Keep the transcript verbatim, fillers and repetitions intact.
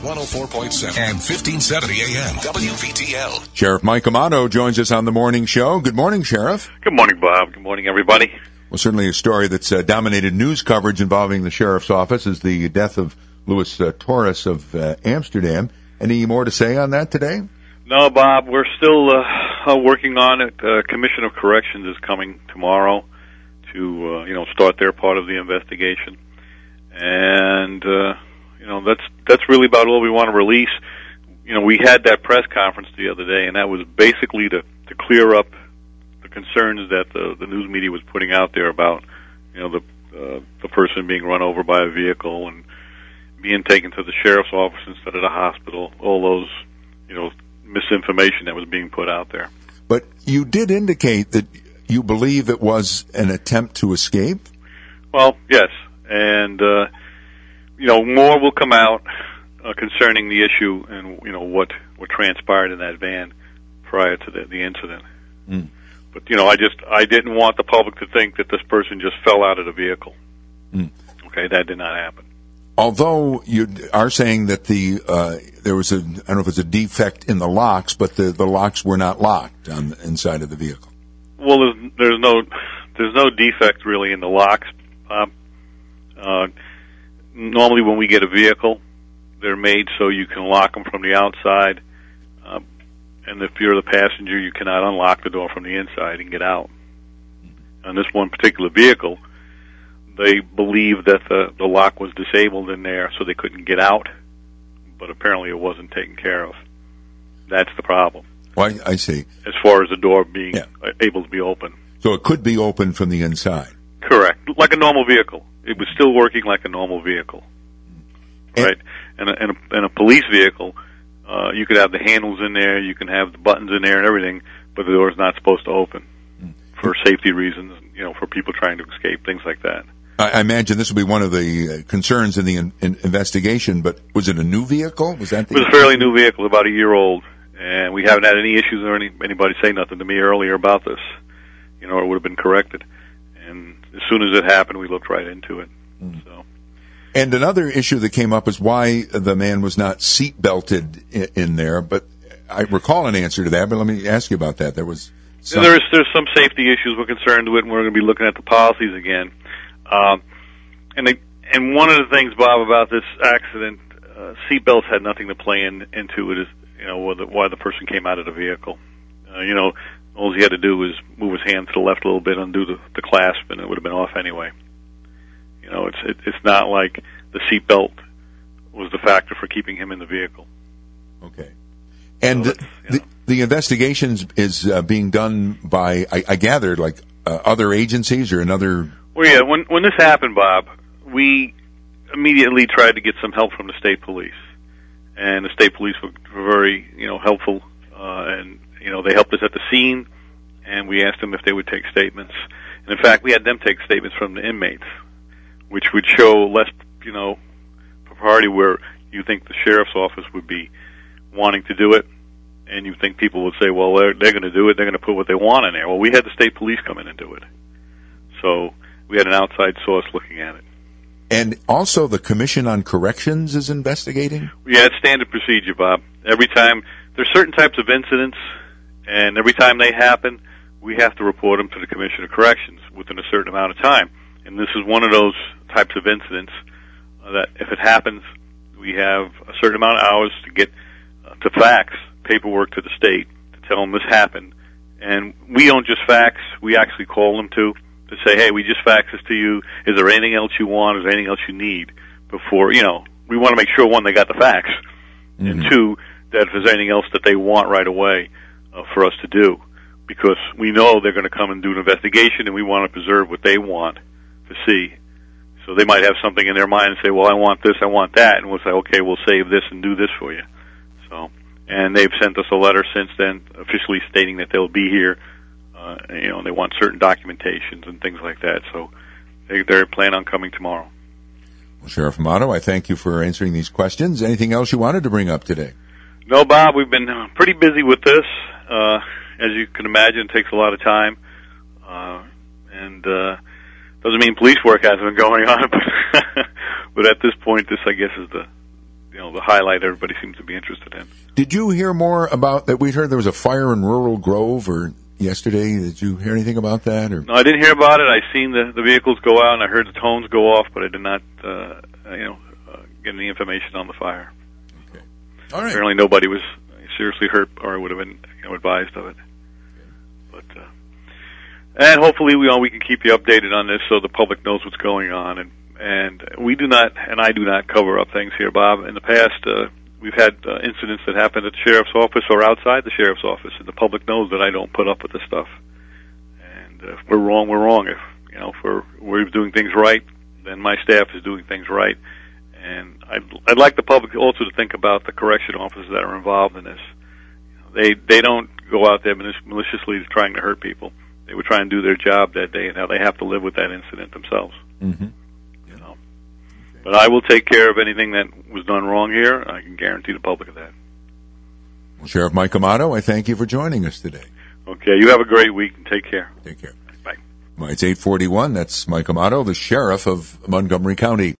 one oh four point seven and fifteen seventy A M W V T L. Sheriff Mike Amato joins us on the morning show. Good morning, Sheriff. Good morning, Bob. Good morning, everybody. Well, certainly a story that's uh, dominated news coverage involving the sheriff's office is the death of Louis uh, Torres of uh, Amsterdam. Any more to say on that today? No, Bob. We're still uh, working on it. Uh, Commission of Corrections is coming tomorrow to, uh, you know, start their part of the investigation. And, uh, you know, that's that's really about all we want to release. You know, we had that press conference the other day, and that was basically to, to clear up the concerns that the, the news media was putting out there about, you know, the uh, the person being run over by a vehicle and being taken to the sheriff's office instead of the hospital. All those, you know, misinformation that was being put out there. But you did indicate that you believe it was an attempt to escape? Well, yes. And, uh, you know, more will come out uh, concerning the issue and, you know, what, what transpired in that van prior to the, the incident. Mm. But, you know, I just, I didn't want the public to think that this person just fell out of the vehicle. Mm. Okay, that did not happen. Although you are saying that the uh, there was a, I don't know if it's a defect in the locks, but the, the locks were not locked on the inside of the vehicle. Well, there's, there's no there's no defect really in the locks. Um, uh, normally, when we get a vehicle, they're made so you can lock them from the outside, uh, and if you're the passenger, you cannot unlock the door from the inside and get out. On this one particular vehicle, they believed that the, the lock was disabled in there, so they couldn't get out, but apparently it wasn't taken care of. That's the problem. Well, I, I see. As far as the door being yeah. able to be open. So it could be open from the inside. Correct. Like a normal vehicle. It was still working like a normal vehicle. And, right? And a, and, a, and a police vehicle, uh, you could have the handles in there, you can have the buttons in there and everything, but the door's not supposed to open for safety reasons, you know, for people trying to escape, things like that. I imagine this will be one of the concerns in the in, in investigation, but was it a new vehicle? Was that the It was a fairly new vehicle, about a year old, and we haven't had any issues or any, anybody say nothing to me earlier about this. You know, it would have been corrected. And as soon as it happened, we looked right into it. Mm. So. And another issue that came up is why the man was not seat belted in, in there, but I recall an answer to that, but let me ask you about that. There was some... There's, there's some safety issues we're concerned with, and we're going to be looking at the policies again. Um, and they, and one of the things, Bob, about this accident, uh, seatbelts had nothing to play in, into it. Is you know why the, why the person came out of the vehicle. Uh, you know, all he had to do was move his hand to the left a little bit, undo the, the clasp, and it would have been off anyway. You know, it's it, it's not like the seatbelt was the factor for keeping him in the vehicle. Okay. And so the, the, the investigation is uh, being done by, I, I gathered, like uh, other agencies or another. Well, yeah, when when this happened, Bob, we immediately tried to get some help from the state police, and the state police were, were very, you know, helpful, uh, and you know they helped us at the scene, and we asked them if they would take statements, and in fact, we had them take statements from the inmates, which would show less, you know, priority where you think the sheriff's office would be wanting to do it, and you think people would say, well, they're, they're going to do it, they're going to put what they want in there. Well, we had the state police come in and do it, so. We had an outside source looking at it. And also the Commission on Corrections is investigating? Yeah, it's standard procedure, Bob. Every time, there's certain types of incidents, and every time they happen, we have to report them to the Commission of Corrections within a certain amount of time. And this is one of those types of incidents uh, that if it happens, we have a certain amount of hours to get uh, to fax paperwork to the state to tell them this happened. And we don't just fax, we actually call them too. To say, hey, we just faxed this to you. Is there anything else you want? Is there anything else you need? Before, you know, we want to make sure, one, they got the fax, mm-hmm. and two, that if there's anything else that they want right away uh, for us to do. Because we know they're going to come and do an investigation, and we want to preserve what they want to see. So they might have something in their mind and say, well, I want this, I want that, and we'll say, okay, we'll save this and do this for you. So, and they've sent us a letter since then officially stating that they'll be here. Uh, you know, they want certain documentations and things like that, so they, they're planning on coming tomorrow. Well, Sheriff Amato, I thank you for answering these questions. Anything else you wanted to bring up today? No, Bob, we've been pretty busy with this. Uh, as you can imagine, it takes a lot of time, uh, and uh, doesn't mean police work hasn't been going on, but, but at this point, this, I guess, is the you know, the highlight everybody seems to be interested in. Did you hear more about that? We heard there was a fire in Rural Grove or yesterday. Did you hear anything about that? Or? No, I didn't hear about it. I seen the, the vehicles go out, and I heard the tones go off, but I did not, uh, you know, uh, get any information on the fire. Okay. All right. Apparently nobody was seriously hurt or would have been, you know, advised of it. But uh, and hopefully we, you know, we can keep you updated on this so the public knows what's going on. And, and we do not, and I do not cover up things here, Bob. In the past, uh, we've had uh, incidents that happened at the sheriff's office or outside the sheriff's office, and the public knows that I don't put up with this stuff. And uh, if we're wrong, we're wrong. If, you know, if we're, we're doing things right, then my staff is doing things right. And I'd, I'd like the public also to think about the correction officers that are involved in this. You know, they they don't go out there maliciously trying to hurt people. They were trying to do their job that day, and now they have to live with that incident themselves. Mm-hmm. You know, okay. But I will take care of anything that was done wrong here. I can guarantee the public of that. Well, Sheriff Mike Amato, I thank you for joining us today. Okay, you have a great week and take care. Take care. Bye. Well, it's eight forty-one. That's Mike Amato, the sheriff of Montgomery County.